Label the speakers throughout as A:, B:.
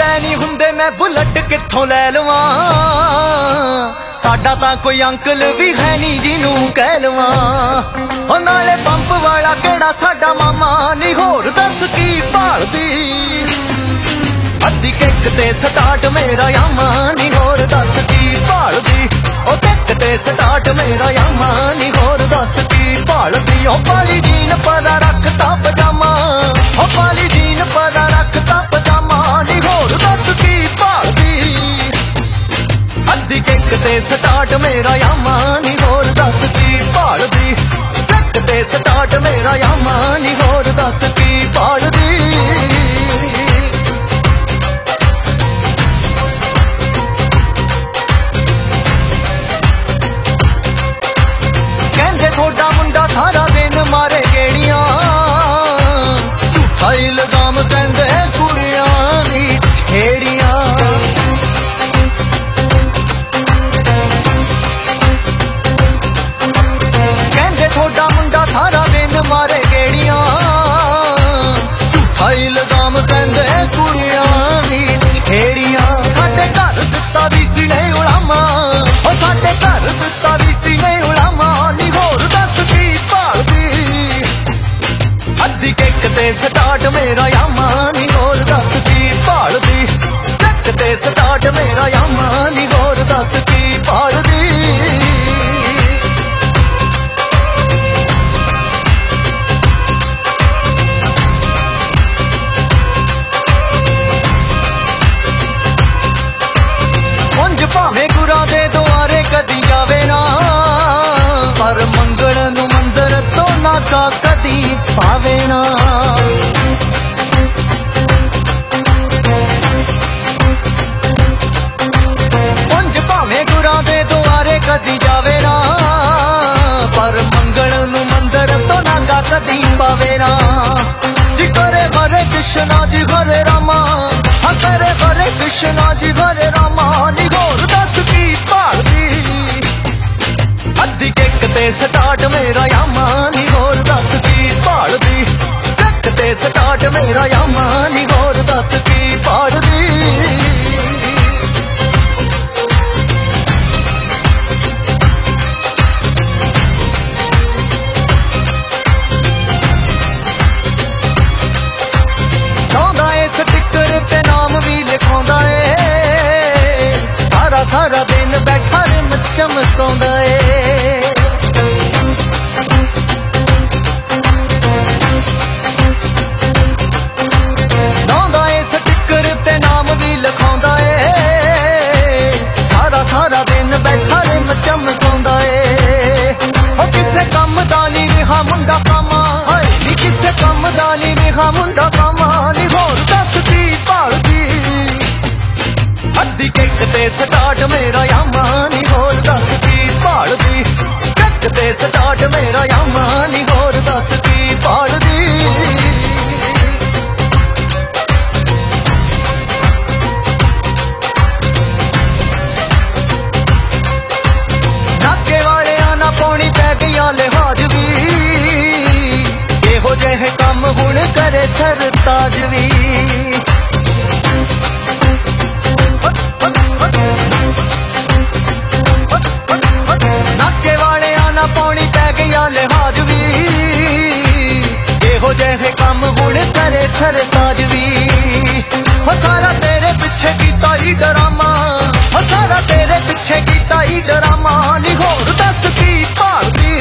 A: मैं नहीं हुंदे मैं बुलेट कित्थों लै लवां साडा तां कोई अंकल भी है नहीं जिनू कह लवां ओ नाले पंप वाला केड़ा साडा मामा नहीं होर दस की भालदी अद्धी किक ते स्टार्ट मेरा यामा नहीं होर दस की भालदी ओ किक ते स्टार्ट मेरा यामा नहीं होर दस की भालदी ओ पाली जीन पदा रखता पजामा ओ पाली जीन पदा रखता पजामा नहीं होर दस की भालदी अद्धी किक ते स्टार्ट मेरा यामा नहीं होर दस की भालदी किक ते स्टार्ट मेरा यामा नहीं होर दस की भालदी सारा दिन मारे गेड़ियां झूठा इल्जाम कहंदे कुड़ियां दी छेड़ियां कहंदे थोड़ा मुंडा सारा दिन मारे गेड़ियां झूठा इल्जाम कहंदे कुड़ियां दी छेड़ियां साडे घर दिता भी सी नहीं उड़ामा ओ साडे घर दिता भी सी नहीं उड़ामा नी होर दस की अद्धी किक ते स्टार्ट मेरा यामा नी होर दस की भालदी किक ते स्टार्ट मेरा यामा नी होर दस की भालदी उंज भावें गुरां दे दुआरे कदी जावे ना पर मंगल नूं मंदर तो नाका कदी पावे ना उंज भावें गुरां दे दुआरे कदी जावे ना पर मंगल नूं मंदर तो नाका कदी पावे ना जी करे हरे कृष्णा जी हरे रामा हाँ करे हरे कृष्णा जी हरे रामा नी होर दस की भालदी अद्धी किक ते स्टार्ट मेरा यामा नी होर दस की भालदी किक ते स्टार्ट मेरा यामा नी होर दस की भालदी लाउंदा ए स्टिकर ते नाम भी लिखाउंदा ए सारा सारा दिन बैठा रिम चमकाउंदा ए लाउंदा ए स्टिकर ते नाम भी लिखाउंदा ए सारा सारा दिन बैठा रिम चमकाउंदा ए ओ किसे कम दा नी रिहा मुंडा कामा नी किसे कम दा नी रिहा मुंडा कामा नी होर दस की भालदी अद्धी किक ते स्टार्ट मेरा यामा नी होर दस की भालदी किक ते स्टार्ट मेरा यामा नी होर दस की भालदी नाके वालियां ना पौनी पै गई लिहाज भी एहो जेहे कम हुण करे सरताज भी नाके वालियां ना पौनी पै गई लिहाज भी एहो जेहे कम हुण करे सरताज भी हो सारा तेरे पिछे कीता ही डरामा हो सारा तेरे पिछे कीता ही डरामा नी होर दस की भालदी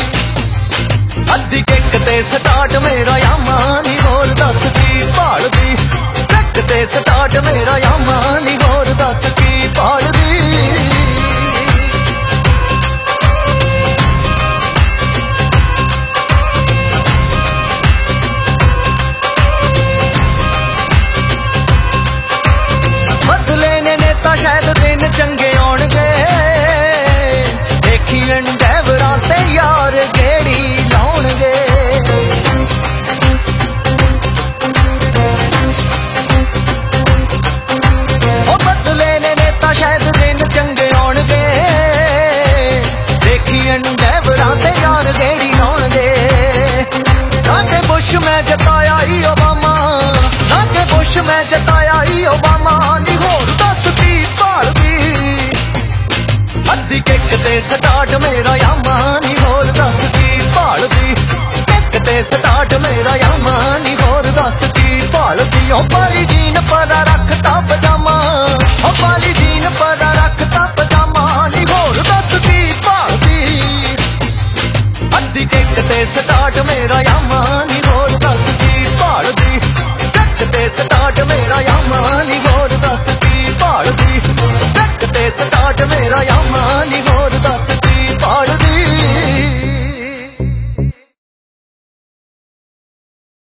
A: अद्धी किक ते स्टार्ट मेरा यामा नी होर दस की भालदी किक ते स्टार्ट मेरा यामा नी होर दस की भालदी बदले ने नेता शायद दिन चंगे आउणगे देखी ड्राइवरां ते यार गेड़ी लाउणगे ओ बदले ने नेता शायद दिन चंगे आउणगे देखी ड्राइवरां ते यार गेड़ी लाउणगे लागे बुश मैं जताया ही ओबामा लागे बुश मैं जताया ही ओबामा ਸਟਾਰਟ ਮੇਰਾ ਯਾਮਾ ਨੀ ਹੋਰ ਦੱਸ ਕੀ ਭਾਲਦੀ ਟਿਕ ਤੇ ਸਟਾਰਟ ਮੇਰਾ ਯਾਮਾ ਨੀ ਹੋਰ ਦੱਸ ਕੀ ਭਾਲਦੀ ਓ ਪਾਲੀ ਜੀਨ ਪਰਾ ਰੱਖਤਾ ਪਜਾਮਾ ਓ ਪਾਲੀ ਜੀਨ ਪਰਾ ਰੱਖਤਾ ਪਜਾਮਾ ਨੀ ਹੋਰ ਦੱਸ ਕੀ ਭਾਲਦੀ ਅੱਧੀ ਟਿਕ ਤੇ ਸਟਾਰਟ ਮੇਰਾ ਯਾਮਾ ਨੀ ਹੋਰ ਦੱਸ ਕੀ ਭਾਲਦੀ ਟਿਕ ਤੇ ਸਟਾਰਟ ਮੇਰਾ ਯਾਮਾ ਨੀ ਹੋਰ ਦੱਸ ਕੀ ਭਾਲਦੀ ਟਿਕ ਤੇ ਸਟਾਰਟ ਮੇਰਾ